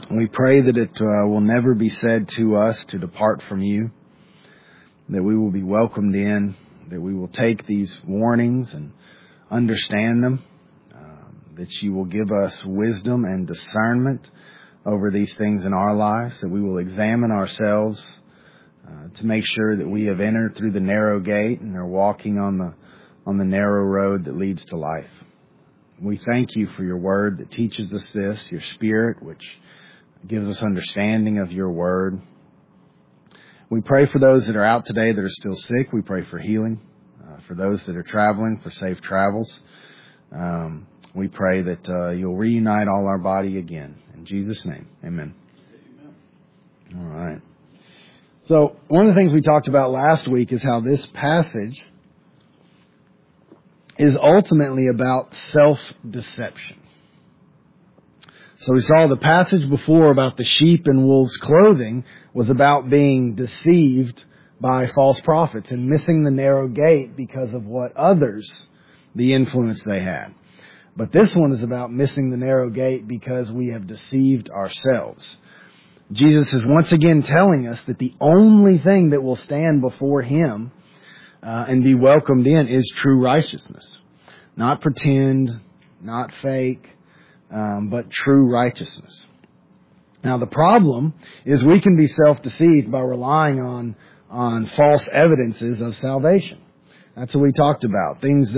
We pray that it will never be said to us to depart from you, that we will be welcomed in, that we will take these warnings and understand them, that you will give us wisdom and discernment over these things in our lives, that we will examine ourselves to make sure that we have entered through the narrow gate and are walking on the narrow road that leads to life. We thank you for your word that teaches us this, your Spirit, which gives us understanding of your word. We pray for those that are out today that are still sick. We pray for healing. For those that are traveling, for safe travels. We pray that you'll reunite all our body again. In Jesus' name, amen. All right. So one of the things we talked about last week is how this passage is ultimately about self-deception. So we saw the passage before about the sheep in wolves' clothing was about being deceived by false prophets and missing the narrow gate because of what others, the influence they had. But this one is about missing the narrow gate because we have deceived ourselves. Jesus is once again telling us that the only thing that will stand before Him and be welcomed in is true righteousness. Not pretend, not fake, but true righteousness. Now the problem is we can be self-deceived by relying on false evidences of salvation. That's what we talked about. Things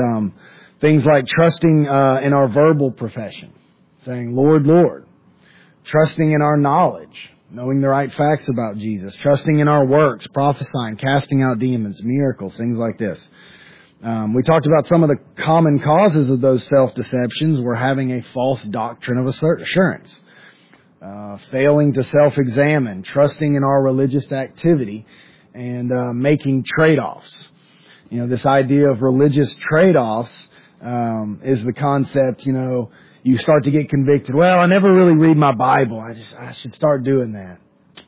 like trusting in our verbal profession, saying, Lord, Lord. Trusting in our knowledge, knowing the right facts about Jesus. Trusting in our works, prophesying, casting out demons, miracles, things like this. We talked about some of the common causes of those self-deceptions were having a false doctrine of assurance. Failing to self-examine, trusting in our religious activity, and making trade-offs. You know, this idea of religious trade-offs is the concept, you start to get convicted. Well, I never really read my Bible. I should start doing that.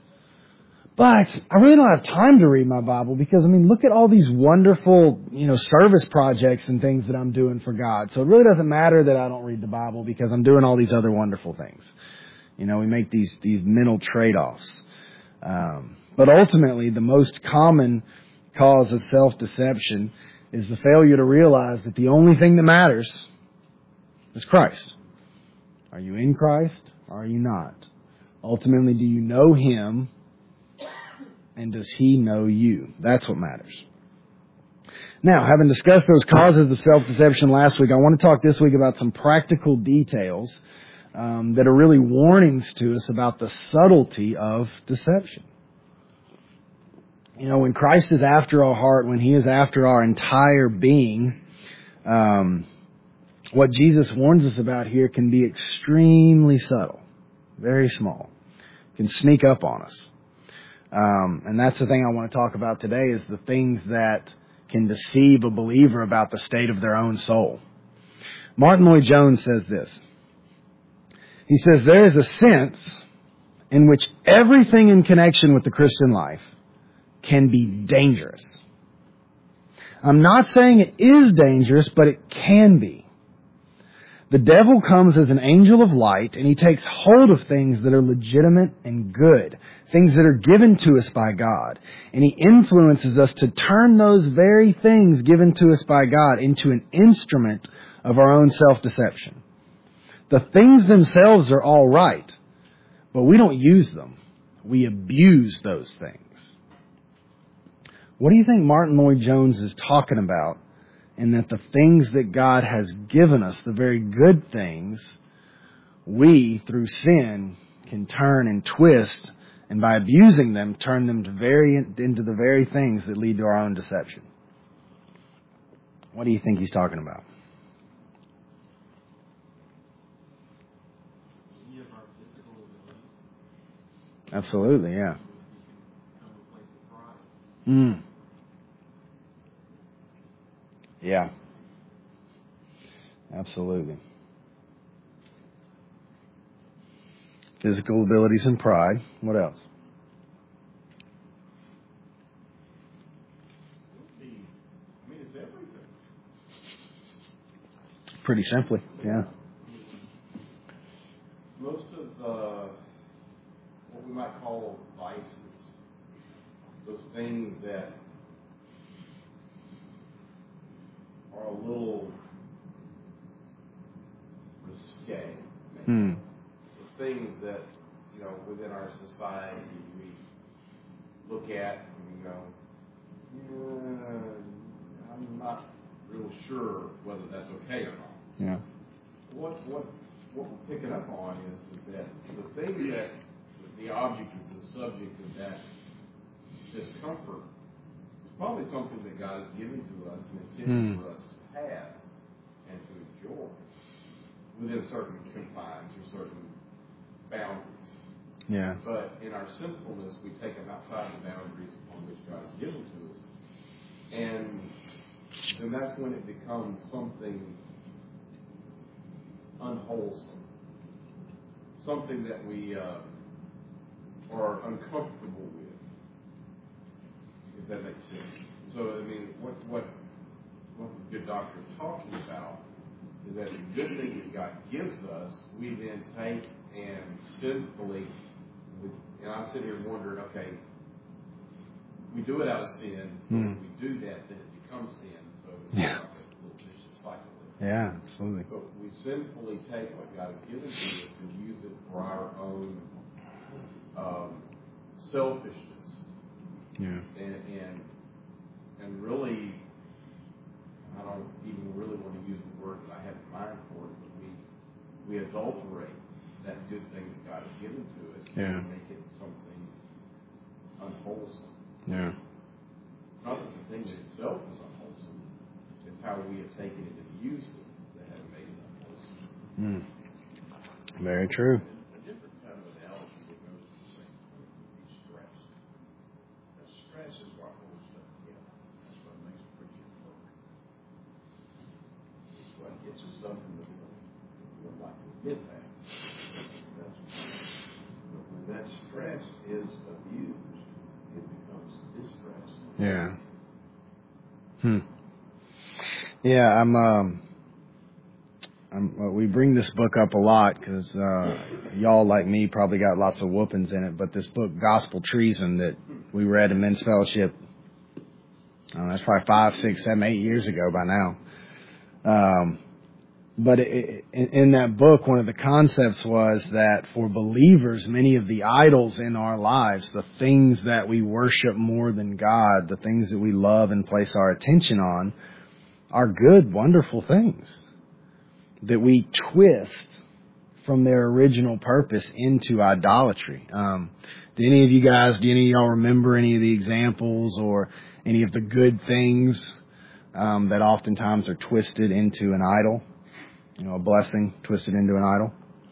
But I really don't have time to read my Bible because, look at all these wonderful, service projects and things that I'm doing for God. So it really doesn't matter that I don't read the Bible because I'm doing all these other wonderful things. We make these mental trade-offs. But ultimately, the most common cause of self-deception is the failure to realize that the only thing that matters is Christ. Are you in Christ or are you not? Ultimately, do you know Him and does He know you? That's what matters. Now, having discussed those causes of self-deception last week, I want to talk this week about some practical details that are really warnings to us about the subtlety of deception. When Christ is after our heart, when He is after our entire being, what Jesus warns us about here can be extremely subtle, very small, can sneak up on us. And that's the thing I want to talk about today is the things that can deceive a believer about the state of their own soul. Martin Lloyd-Jones says this. He says, there is a sense in which everything in connection with the Christian life can be dangerous. I'm not saying it is dangerous, but it can be. The devil comes as an angel of light, and he takes hold of things that are legitimate and good, things that are given to us by God. And he influences us to turn those very things given to us by God into an instrument of our own self-deception. The things themselves are all right, but we don't use them. We abuse those things. What do you think Martin Lloyd-Jones is talking about? And that the things that God has given us, the very good things, we, through sin, can turn and twist, and by abusing them, turn them into the very things that lead to our own deception. What do you think he's talking about? Absolutely, yeah. Yeah. Absolutely. Physical abilities and pride. What else? It's everything. Pretty simply, yeah. Most of those things that are a little risque. Hmm. Those things that, within our society we look at and go, yeah, I'm not real sure whether that's okay or not. Yeah. What we're picking up on is that the thing that the object of the subject of that discomfort is probably something that God has given to us and intended for us to have and to enjoy within certain confines or certain boundaries. Yeah. But in our sinfulness, we take them outside the boundaries upon which God has given to us. And then that's when it becomes something unwholesome. Something that we are uncomfortable with, if that makes sense. So, I mean, what the good doctor is talking about is that the good thing that God gives us, we then take and sinfully, and I'm sitting here wondering, okay, we do it out of sin. When we do that, then it becomes sin. So it's like a little vicious cycle. Yeah, absolutely. But we sinfully take what God has given to us and use it for our own selfishness. Yeah. And really, I don't even really want to use the word that I have in mind for it, but we adulterate that good thing that God has given to us and make it something unwholesome. Yeah. It's not that the thing in itself is unwholesome. It's how we have taken it and used it that have made it unwholesome. Very true. A different kind of analogy that goes to the same point would be stress. Now, stress is what holds stuff together. That's what makes preaching work. It's what gets us up in the morning. We would like to get that. But when that stress is abused, it becomes distress. Yeah. Yeah, we bring this book up a lot because y'all, like me, probably got lots of whoopings in it. But this book, Gospel Treason, that we read in Men's Fellowship, that's probably 5, 6, 7, 8 years ago by now. But in that book, one of the concepts was that for believers, many of the idols in our lives, the things that we worship more than God, the things that we love and place our attention on, are good, wonderful things that we twist from their original purpose into idolatry. Do any of y'all remember any of the examples or any of the good things that oftentimes are twisted into an idol? A blessing twisted into an idol?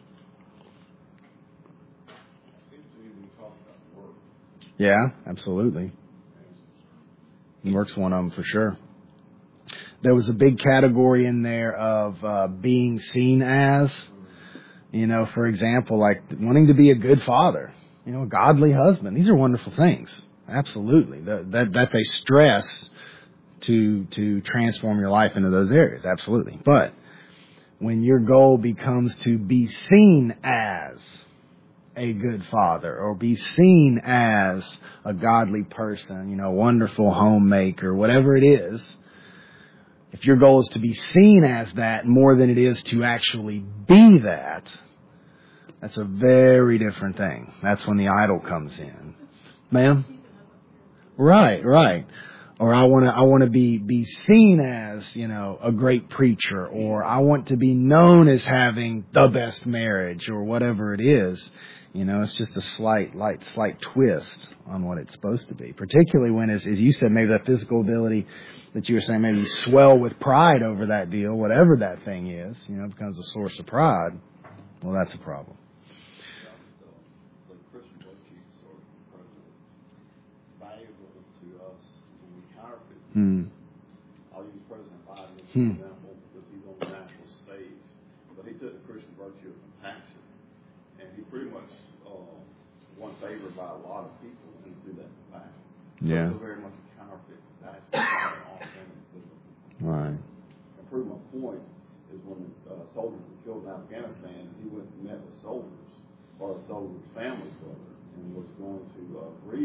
Seems to me when you talk about work. Yeah, absolutely. Work's one of them for sure. There was a big category in there of being seen as, for example, like wanting to be a good father, a godly husband. These are wonderful things. Absolutely. That they stress to transform your life into those areas. Absolutely. But when your goal becomes to be seen as a good father or be seen as a godly person, wonderful homemaker, whatever it is, if your goal is to be seen as that more than it is to actually be that, that's a very different thing. That's when the idol comes in. Ma'am? Right. Or I want to be seen as, a great preacher, or I want to be known as having the best marriage, or whatever it is. It's just a slight twist on what it's supposed to be. Particularly when, as you said, maybe that physical ability that you were saying, maybe you swell with pride over that deal, whatever that thing is, becomes a source of pride. Well, that's a problem. Christian virtues are incredibly valuable to us when we counterfeit. I'll use President Biden as an example because he's on the national stage. But he took the Christian virtue of compassion, and he pretty much won favor by a lot of people through that compassion. Yeah. So very much a counterfeit compassion. Right. And prove my point is when the soldiers were killed in Afghanistan, he went and met with soldiers or the soldiers' families, brother, and was going to grieve with them.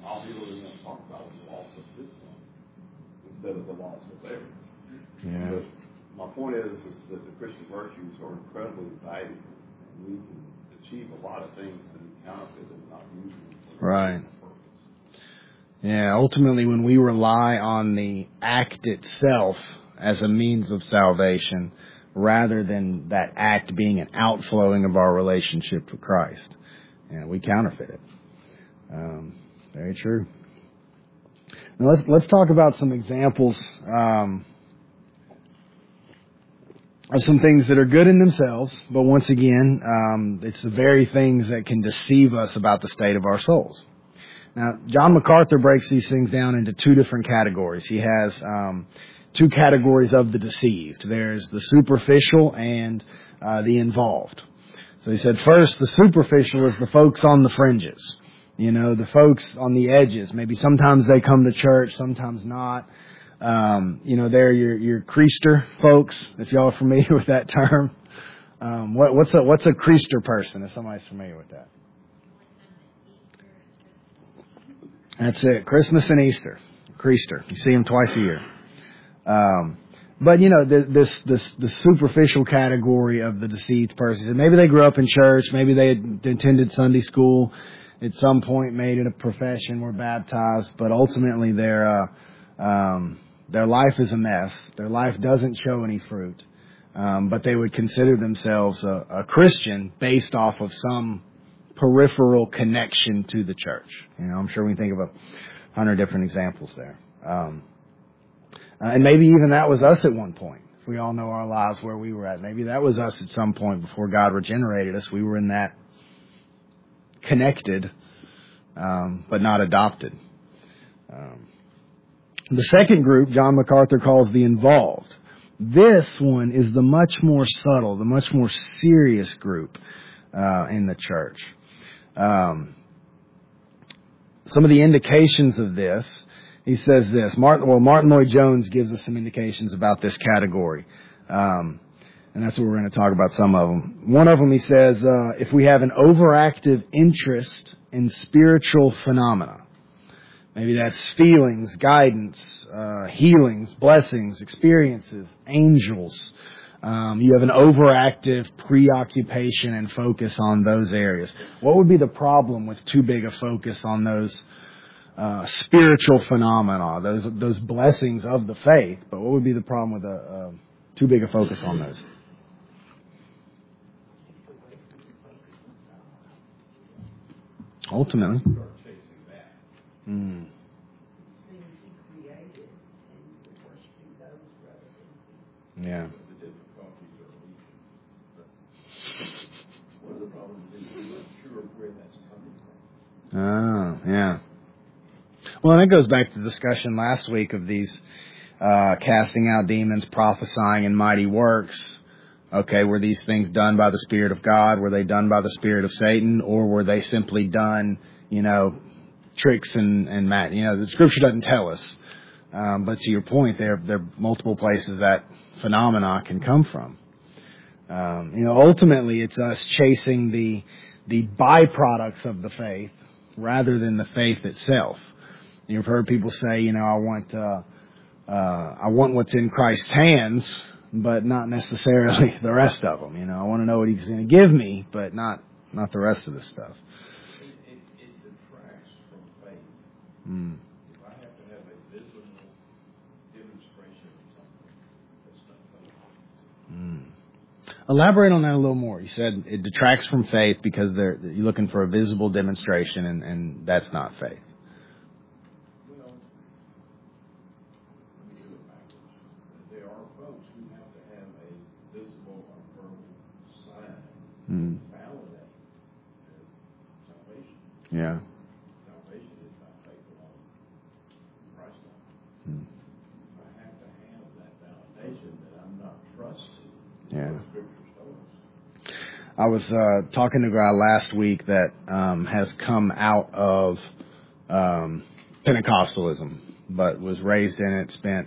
all he really wants to talk about is the loss of his son instead of the loss of theirs. Yeah. But my point is that the Christian virtues are incredibly valuable, and we can achieve a lot of things through counterfeit and not using them for Right. the purpose. Yeah, ultimately when we rely on the act itself as a means of salvation rather than that act being an outflowing of our relationship with Christ, we counterfeit it. Very true. Now let's talk about some examples of some things that are good in themselves, but once again, it's the very things that can deceive us about the state of our souls. Now, John MacArthur breaks these things down into two different categories. He has two categories of the deceived. There's the superficial and the involved. So he said first, the superficial is the folks on the fringes. The folks on the edges. Maybe sometimes they come to church, sometimes not. They're your creaster folks, if y'all are familiar with that term. What's a creaster person, if somebody's familiar with that? That's it. Christmas and Easter. Creaster. You see them twice a year. But the superficial category of the deceived person. Maybe they grew up in church. Maybe they attended Sunday school. At some point made it a profession, were baptized. But ultimately their life is a mess. Their life doesn't show any fruit. But they would consider themselves a Christian based off of some peripheral connection to the church. I'm sure we can think of 100 different examples there. And maybe even that was us at one point. If we all know our lives where we were at. Maybe that was us at some point before God regenerated us. We were in that connected, but not adopted. The second group, John MacArthur calls the involved. This one is the much more subtle, the much more serious group in the church. Some of the indications of this, he says this. Martin Lloyd-Jones gives us some indications about this category. And that's what we're going to talk about, some of them. One of them, he says, if we have an overactive interest in spiritual phenomena, maybe that's feelings, guidance, healings, blessings, experiences, angels. You have an overactive preoccupation and focus on those areas. What would be the problem with too big a focus on those spiritual phenomena, those blessings of the faith? But what would be the problem with too big a focus on those? Ultimately. Yeah. One of the problems is we're not sure where that's coming from. Oh, yeah. Well, and that goes back to the discussion last week of these casting out demons, prophesying, and mighty works. Okay, were these things done by the Spirit of God? Were they done by the Spirit of Satan? Or were they simply done, tricks and the Scripture doesn't tell us. But to your point, there are multiple places that phenomena can come from. Ultimately, it's us chasing the byproducts of the faith rather than the faith itself. You've heard people say, I want what's in Christ's hands, but not necessarily the rest of them. I want to know what He's going to give me, but not the rest of the stuff. It detracts from faith. Mm. If I have to have a visible demonstration of something, that's not faith. Elaborate on that a little more. You said it detracts from faith because you're looking for a visible demonstration, and that's not faith. Well, let me do it backwards. There are folks who have to have a visible or verbal sign to validate their salvation. Yeah. Salvation is by faith alone, Christ alone. I have to have that validation that I'm not trusting. Yeah. I was talking to a guy last week that has come out of Pentecostalism, but was raised in it, spent,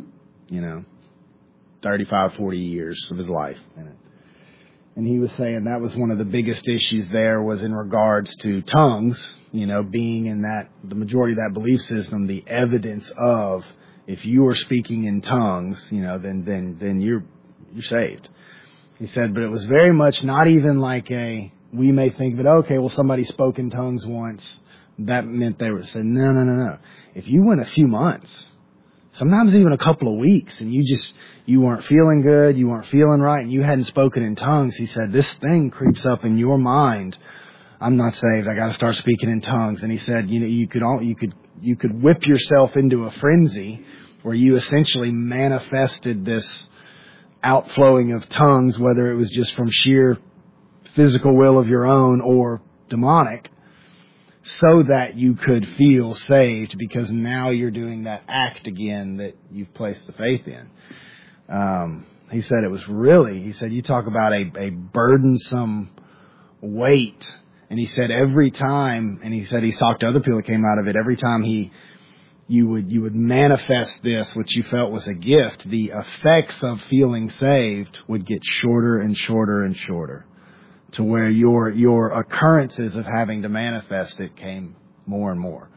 35, 40 years of his life in it. And he was saying that was one of the biggest issues there was in regards to tongues, being in the majority of that belief system, the evidence of if you are speaking in tongues, then you're saved. He said, but it was very much not even like we may think of it, okay, well, somebody spoke in tongues once. That meant they were saying, no. If you went a few months, sometimes even a couple of weeks, and you weren't feeling good, you weren't feeling right, and you hadn't spoken in tongues, he said, this thing creeps up in your mind. I'm not saved. I got to start speaking in tongues. And he said, you could whip yourself into a frenzy where you essentially manifested this outflowing of tongues, whether it was just from sheer physical will of your own or demonic, so that you could feel saved, because now you're doing that act again that you've placed the faith in. He said you talk about a burdensome weight. And he said every time, and he said he's talked to other people that came out of it, every time you would manifest this, which you felt was a gift, the effects of feeling saved would get shorter and shorter and shorter, to where your occurrences of having to manifest it came more and more.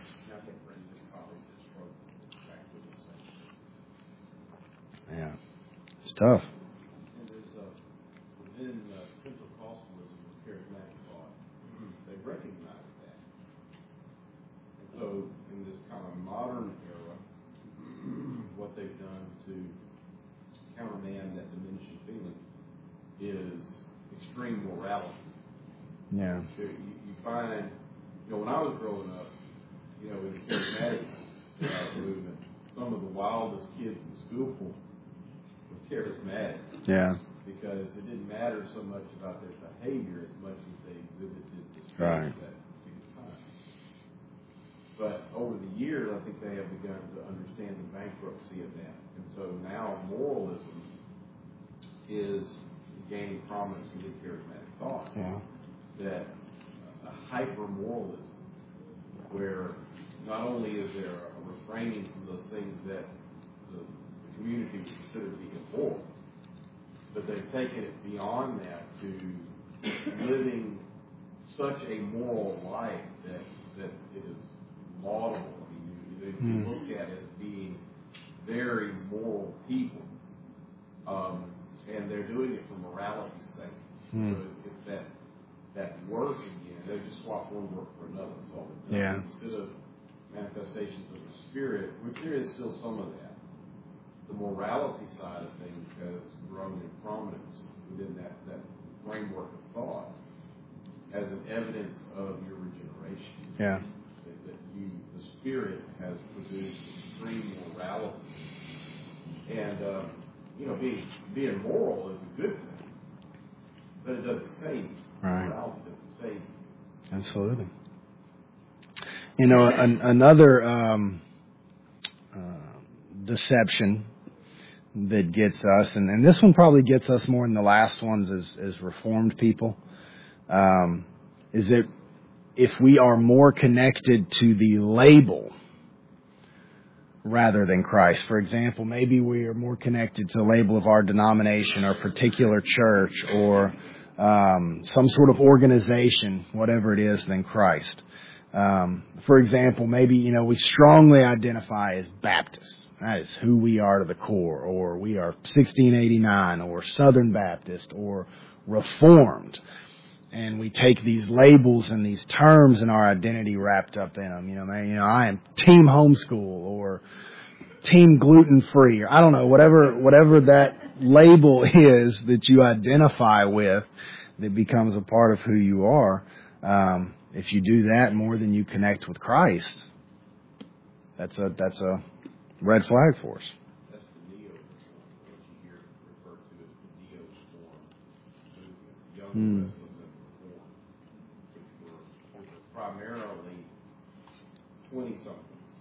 Yeah, it's tough. And there's within Pentecostalism and charismatic thought, they recognize that. And so in this kind of modern era, what they've done to countermand that diminishing feeling is extreme morality. Yeah. So you find, when I was growing up, in the charismatic movement, some of the wildest kids in school were charismatic. Yeah. Because it didn't matter so much about their behavior as much as they exhibited the spirit Right. at that particular time. But over the years, I think they have begun to understand the bankruptcy of that. And so now moralism is gaining prominence in the charismatic thought. Yeah. That a hyper-moralism, where not only is there a refraining from those things that the community would consider to be immoral, but they've taken it beyond that to living such a moral life that it is laudable. I mean, you look at it as being very moral people, and they're doing it for morality's sake. So it's that work again. They just swap one work for another. That's all they've done. Yeah. Instead of manifestations of the Spirit, which there is still some of that, the morality side of things has grown in prominence within that framework of thought as an evidence of your regeneration. Yeah. That the Spirit has produced extreme morality. And, being moral is a good thing, but it doesn't save you. Right. Morality doesn't save you. Absolutely. Another deception that gets us, and this one probably gets us more than the last ones as Reformed people, is that if we are more connected to the label rather than Christ. For example, maybe we are more connected to the label of our denomination or particular church or some sort of organization, whatever it is, than Christ. For example, maybe, we strongly identify as Baptists. That is who we are to the core. Or we are 1689 or Southern Baptist or Reformed. And we take these labels and these terms and our identity wrapped up in them. I am team homeschool or team gluten-free, or I don't know, whatever that label is that you identify with that becomes a part of who you are. If you do that more than you connect with Christ, that's a red flag for us. That's the neo-reform, what you hear referred to as the neo-reform movement. Young Wesleyan reform, which were primarily 20-somethings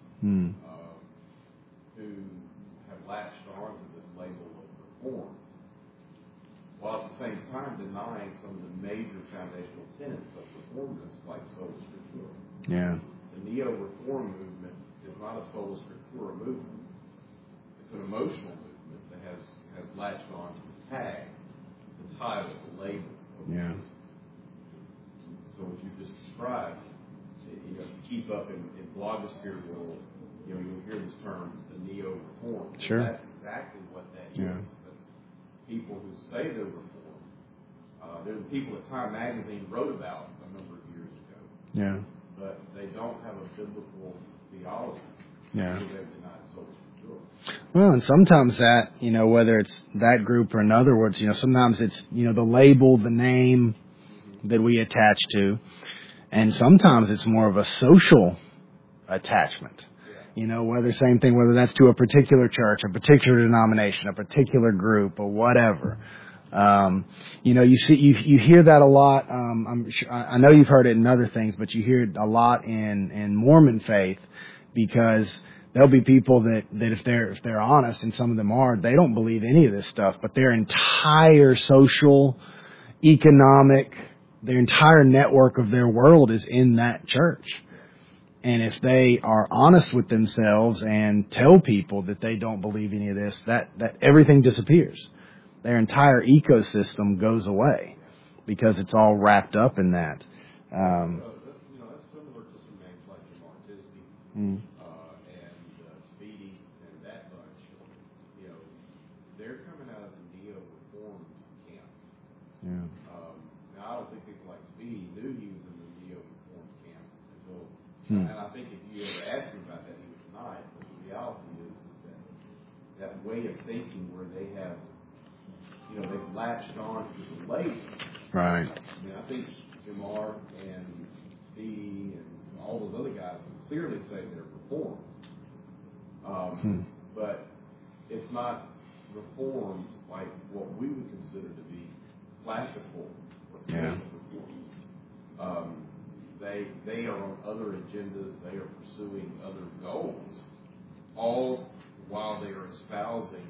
who have latched on to this label of reform, while at the same time denying some of the major foundational tenets of reformism, like sola scriptura. Yeah. The neo-reform movement is not a sola scriptura movement. It's an emotional movement that has latched on to the tag, the title, the label. Yeah. So what you just described, keep up in blogosphere world, you'll hear this term, the neo-reform. Sure. That's exactly what that is. That's people who say they're reform. They're the people that Time Magazine wrote about a number of years ago. Yeah. But they don't have a biblical theology. Yeah. So they've denied souls for sure. Well, and sometimes that, whether it's that group or in other words, sometimes it's, the label, the name that we attach to. And sometimes it's more of a social attachment. Whether that's to a particular church, a particular denomination, a particular group, or whatever. You hear that a lot. I know you've heard it in other things, but you hear it a lot in Mormon faith, because there'll be people that if they're honest, and some of them are, they don't believe any of this stuff, but their entire social, economic, their entire network of their world is in that church. And if they are honest with themselves and tell people that they don't believe any of this, that everything disappears. Their entire ecosystem goes away because it's all wrapped up in that. That's similar to some names like Jamar Tisby and Speedy and that bunch. They're coming out of the neo-reform camp. Yeah. Now, I don't think people like Speedy knew he was in the neo-reform camp until, and I think if you ever asked him about that, he would deny it. But the reality is that way of thinking where they have, they've latched on to the label. Right. I think Jamar and Speedy and all those other guys would clearly say they're reformed. But it's not reformed like what we would consider to be classical reforms. They are on other agendas. They are pursuing other goals, all while they are espousing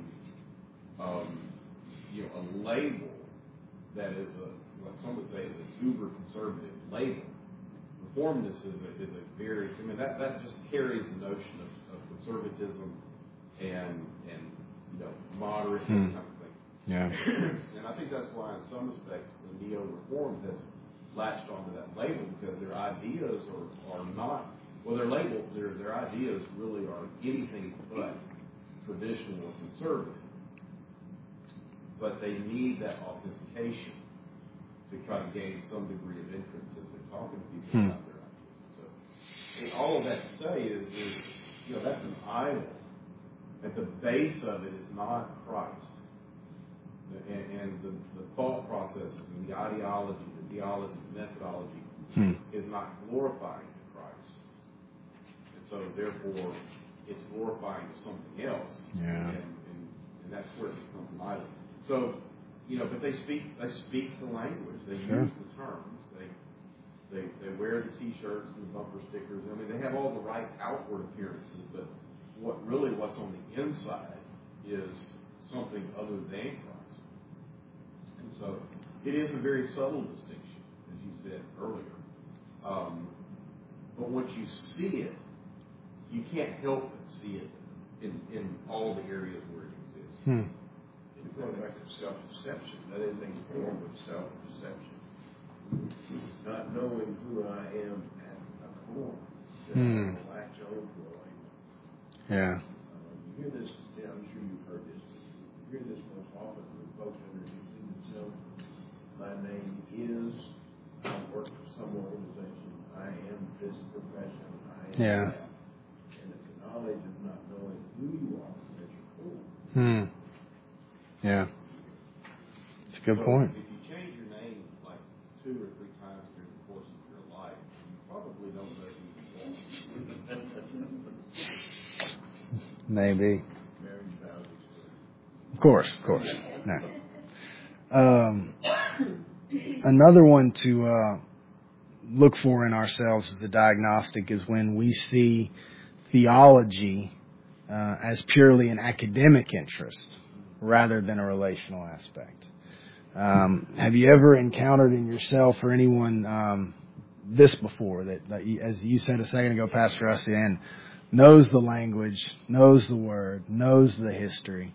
a label that is what some would say is a uber conservative label. Reformedness is a very, that just carries the notion of conservatism and moderate, that kind of thing. Yeah. And I think that's why in some respects the neo-reform has latched onto that label, because their ideas are not, they're labeled, their ideas really are anything but traditional or conservative. But they need that authentication to try to gain some degree of entrance as they're talking to people about their ideas. So, and all of that to say is that's an idol. At the base of it is not Christ. And the thought processes and the ideology, the theology, the methodology is not glorifying to Christ. And so, therefore, it's glorifying to something else. Yeah. And that's where it becomes an idol. So, but they speak the language. They use the terms. They wear the T-shirts and the bumper stickers. They have all the right outward appearances, but what's on the inside is something other than Christ. And so, it is a very subtle distinction, as you said earlier. But once you see it, you can't help but see it in all the areas where it exists. Going back to self-deception, that is a form of self-deception. Not knowing who I am at a core, that I latch on to a label. Yeah. You hear this, I'm sure you've heard this, you hear this most often when folks are introducing themselves. My name is, I work for some organization, I am this profession, I am that. And it's the knowledge of not knowing who you are at your core. Yeah. It's a good point. If you change your name like 2 or 3 times during the course of your life, you probably don't know who you are. Maybe. Marriage vows. Of course. No. Another one to look for in ourselves as the diagnostic is when we see theology as purely an academic interest rather than a relational aspect. Have you ever encountered in yourself or anyone this before, that as you said a second ago, Pastor Rusty, and knows the language, knows the word, knows the history,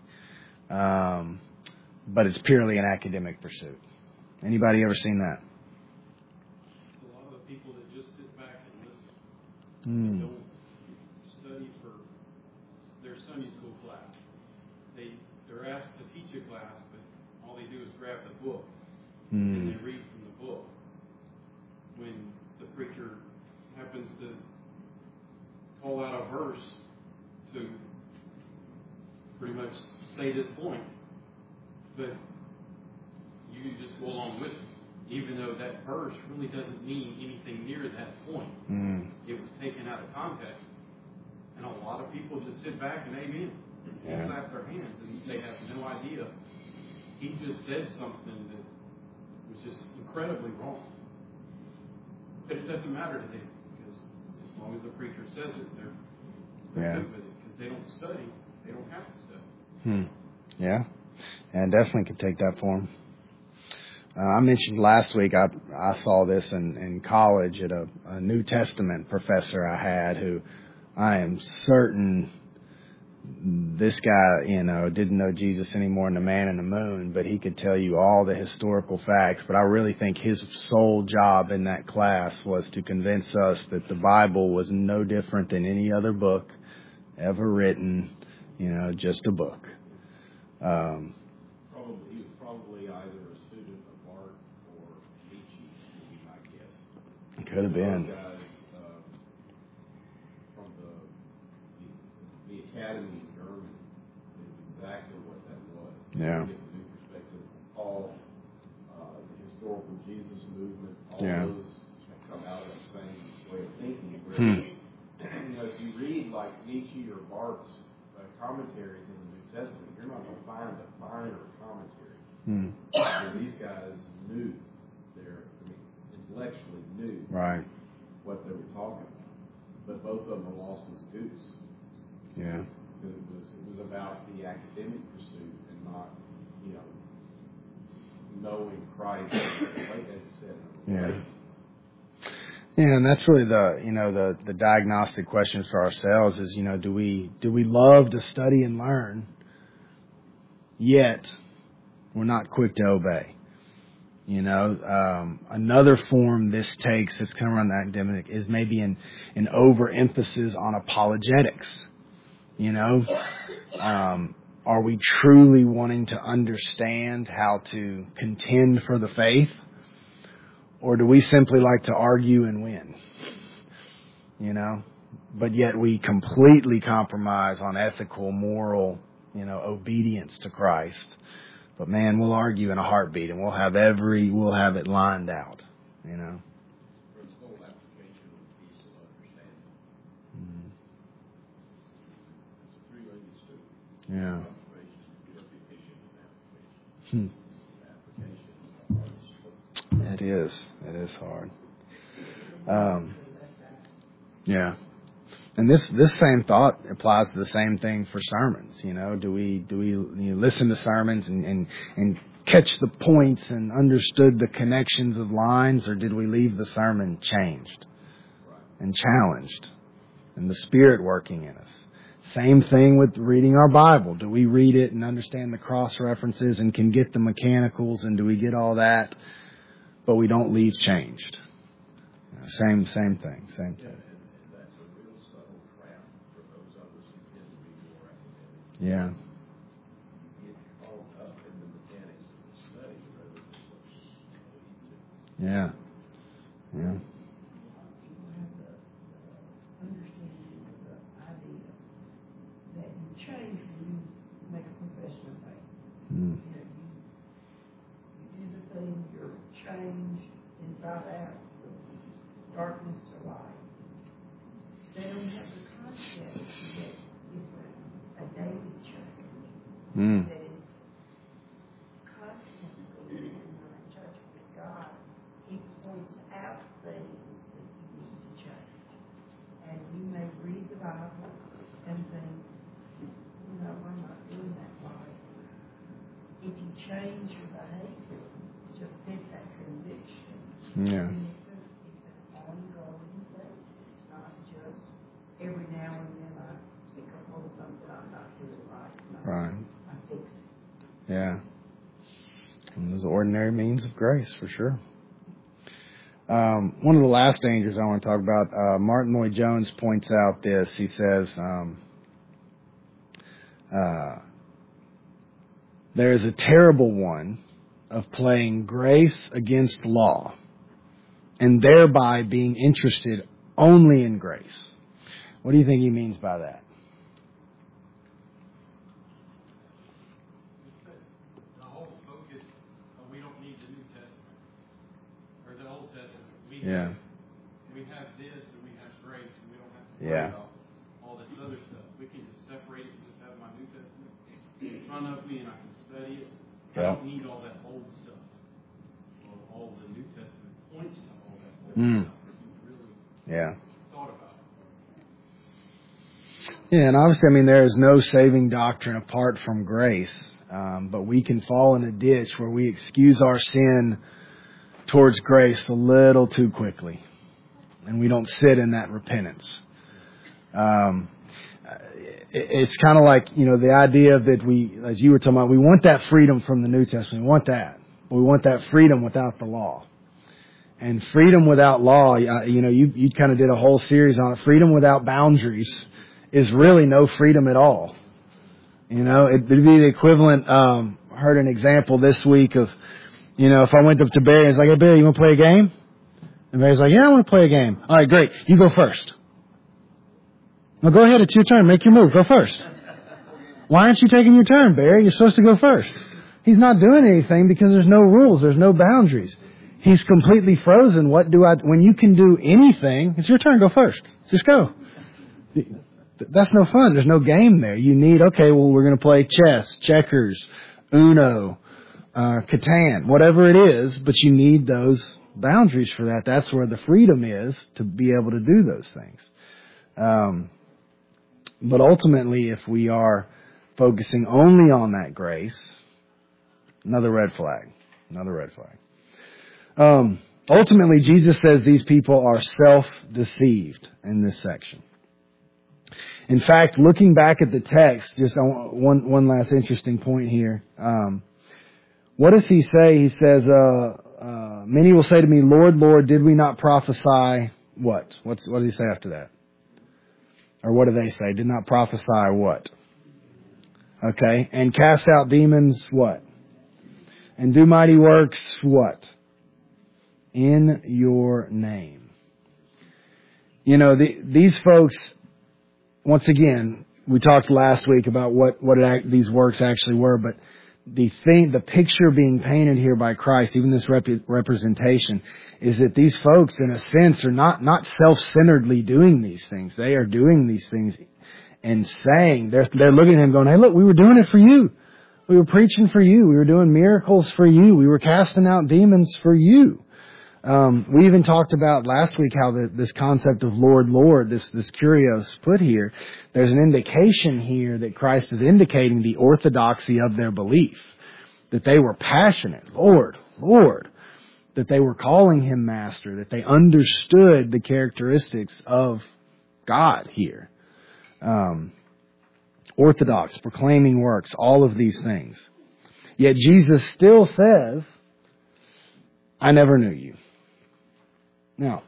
but it's purely an academic pursuit? Anybody ever seen that? A lot of the people that just sit back and listen. Mm. They don't study for their Sunday school class. They're asked to teach a class, but all they do is grab the book and they read from the book. When the preacher happens to call out a verse to pretty much say this point, but you just go along with it, even though that verse really doesn't mean anything near that point. It was taken out of context. And a lot of people just sit back and amen. They clap their hands and they have no idea. He just said something that was just incredibly wrong. But it doesn't matter to them, because as long as the preacher says it, they're good with it. Because they don't study, they don't have to study. Yeah, and definitely could take that form. I mentioned last week I saw this in college at a New Testament professor I had, who I am certain this guy, didn't know Jesus any more than the man in the moon, but he could tell you all the historical facts. But I really think his sole job in that class was to convince us that the Bible was no different than any other book ever written, just a book. He was probably either a student of Art or Nietzsche, would be my guess. It could have been. Those guys from the academy in Germany is exactly what that was. Yeah. You get the new perspective of Paul, the historical Jesus movement, all those have come out of the same way of thinking. Where, if you read like Nietzsche or Barth's commentaries in the New Testament, you're not going to find a finer commentary. These guys knew, intellectually knew what they were talking about. But both of them were lost as a goose. Yeah. It was about the academic pursuit and not, knowing Christ, like you said. Yeah. Yeah, and that's really the diagnostic questions for ourselves is, do we love to study and learn, yet we're not quick to obey? Another form this takes, that's kind of around the academic, is maybe an overemphasis on apologetics. Are we truly wanting to understand how to contend for the faith? Or do we simply like to argue and win? But yet we completely compromise on ethical, moral, obedience to Christ. But man, we'll argue in a heartbeat, and we'll have it lined out, Principle, application, and peace of understanding. It's a three-legged stool. Yeah. Observation, purification, and application. Application is the hardest work. It is hard. Yeah. And this same thought applies to the same thing for sermons. Do we listen to sermons and catch the points and understood the connections of lines, or did we leave the sermon changed and challenged and the Spirit working in us? Same thing with reading our Bible. Do we read it and understand the cross references and can get the mechanicals, and do we get all that, but we don't leave changed? Same thing. And that's a real subtle trap for those of us who tend to be more academic. Yeah. You get caught up in the mechanics of the study rather than what's easy. Yeah. Yeah. Understanding of the idea that you change when you make a profession of faith. You do the thing, you're changed inside out, from darkness to light. They don't have the concept that it's a daily change. That it's constantly in your touch with God. He points out things that you need to change. And you may read the Bible and think, I'm not doing that right. If you change your behavior to fit that conviction, then it's an ongoing thing. It's not just every now and then I pick up on something I'm not doing right. Right. I fix it. Yeah. And those ordinary means of grace, for sure. One of the last dangers I want to talk about, Martin Lloyd-Jones points out this. He says, there is a terrible one of playing grace against law and thereby being interested only in grace. What do you think he means by that? The whole focus, we don't need the New Testament or the Old Testament. We have this and we have grace and we don't have to worry about all this other stuff. We can just separate it and just have my New Testament in front of me and I can study it. I don't need all that old stuff. Well, all the New Testament points to all that old stuff. If you really thought about it. Yeah, and obviously, I mean, there is no saving doctrine apart from grace. But we can fall in a ditch where we excuse our sin towards grace a little too quickly. And we don't sit in that repentance. It's kind of like, the idea that we, as you were talking about, we want that freedom from the New Testament. We want that. But we want that freedom without the law. And freedom without law, you kind of did a whole series on it. Freedom without boundaries is really no freedom at all. It'd be the equivalent, I heard an example this week of, if I went up to Barry and was like, hey, Barry, you want to play a game? And Barry's like, yeah, I want to play a game. All right, great. You go first. Well, go ahead. It's your turn. Make your move. Go first. Why aren't you taking your turn, Barry? You're supposed to go first. He's not doing anything because there's no rules. There's no boundaries. He's completely frozen. When you can do anything, it's your turn. Go first. Just go. That's no fun. There's no game there. You need, we're going to play chess, checkers, Uno, Catan, whatever it is, but you need those boundaries for that. That's where the freedom is to be able to do those things. But ultimately, if we are focusing only on that grace, another red flag. Ultimately, Jesus says these people are self-deceived in this section. In fact, looking back at the text, just one last interesting point here. What does he say? He says, many will say to me, Lord, Lord, did we not prophesy what? What does he say after that? Or what do they say? Did not prophesy what? Okay. And cast out demons what? And do mighty works what? In your name. These folks, once again, we talked last week about what these works actually were, but the picture being painted here by Christ, even this representation, is that these folks, in a sense, are not self-centeredly doing these things. They are doing these things and saying, they're looking at him going, hey, look, we were doing it for you. We were preaching for you. We were doing miracles for you. We were casting out demons for you. We even talked about last week how this concept of Lord, Lord, this kurios put here, there's an indication here that Christ is indicating the orthodoxy of their belief. That they were passionate, Lord, Lord. That they were calling him Master. That they understood the characteristics of God here. Orthodox, proclaiming works, all of these things. Yet Jesus still says, I never knew you. Now,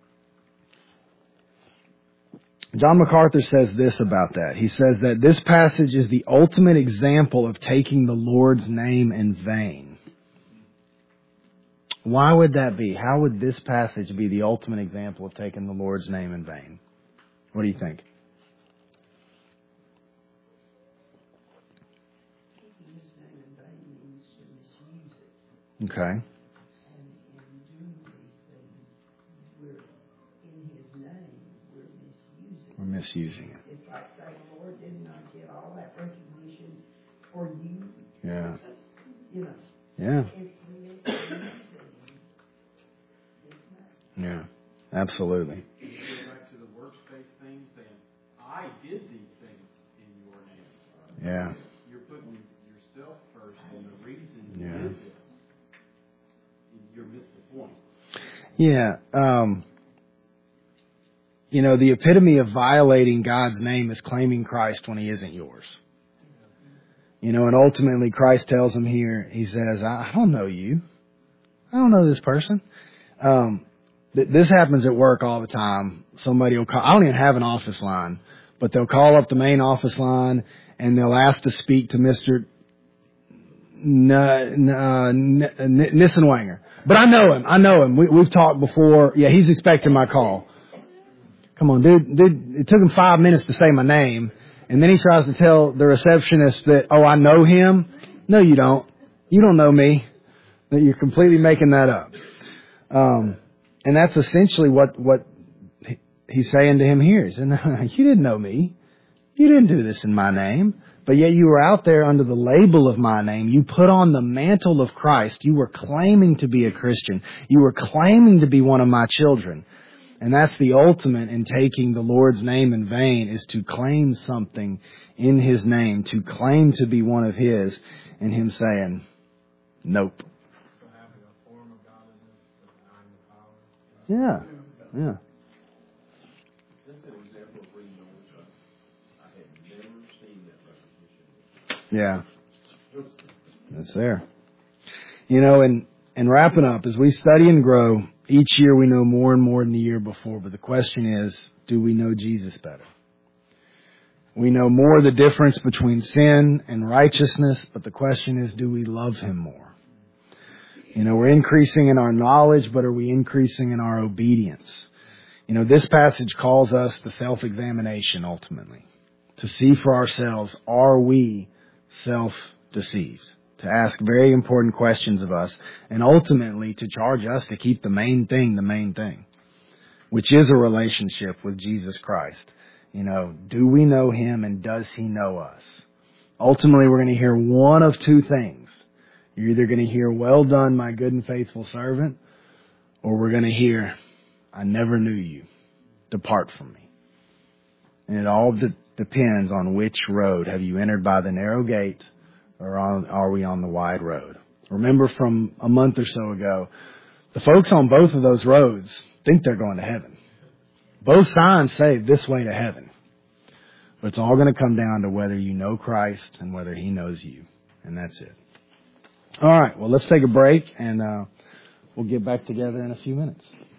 John MacArthur says this about that. He says that this passage is the ultimate example of taking the Lord's name in vain. Why would that be? How would this passage be the ultimate example of taking the Lord's name in vain? What do you think? Okay. We're misusing it. It's like saying, Lord, didn't I get all that recognition for you? Yeah. Yeah. Yeah. Absolutely. You go back to the works-based thing, saying, I did these things in your name. Yeah. You're putting yourself first and the reason you did this. You're missing the point. Yeah. The epitome of violating God's name is claiming Christ when he isn't yours. And ultimately Christ tells him here, he says, I don't know you. I don't know this person. This happens at work all the time. Somebody will call. I don't even have an office line, but they'll call up the main office line and they'll ask to speak to Mr. Nissenwanger. But I know him. We've talked before. Yeah, he's expecting my call. Come on, dude, it took him 5 minutes to say my name. And then he tries to tell the receptionist that, oh, I know him. No, you don't. You don't know me. That you're completely making that up. And that's essentially what he's saying to him here. He said, no, you didn't know me. You didn't do this in my name. But yet you were out there under the label of my name. You put on the mantle of Christ. You were claiming to be a Christian. You were claiming to be one of my children. And that's the ultimate in taking the Lord's name in vain, is to claim something in His name, to claim to be one of His, and Him saying, nope. So having a form of godliness, denying the power. Yeah. That's an example of where you know I had never seen that recognition. Yeah. That's there. You know, and wrapping up, as we study and grow, each year we know more and more than the year before, but the question is, do we know Jesus better? We know more the difference between sin and righteousness, but the question is, do we love Him more? You know, we're increasing in our knowledge, but are we increasing in our obedience? You know, this passage calls us to self-examination ultimately, to see for ourselves, are we self-deceived? To ask very important questions of us, and ultimately to charge us to keep the main thing, which is a relationship with Jesus Christ. You know, do we know Him and does He know us? Ultimately, we're going to hear one of two things. You're either going to hear, well done, my good and faithful servant, or we're going to hear, I never knew you. Depart from me. And it all depends on which road. Have you entered by the narrow gate, or are we on the wide road? Remember from a month or so ago, the folks on both of those roads think they're going to heaven. Both signs say this way to heaven. But it's all going to come down to whether you know Christ and whether He knows you. And that's it. All right, well, let's take a break and we'll get back together in a few minutes.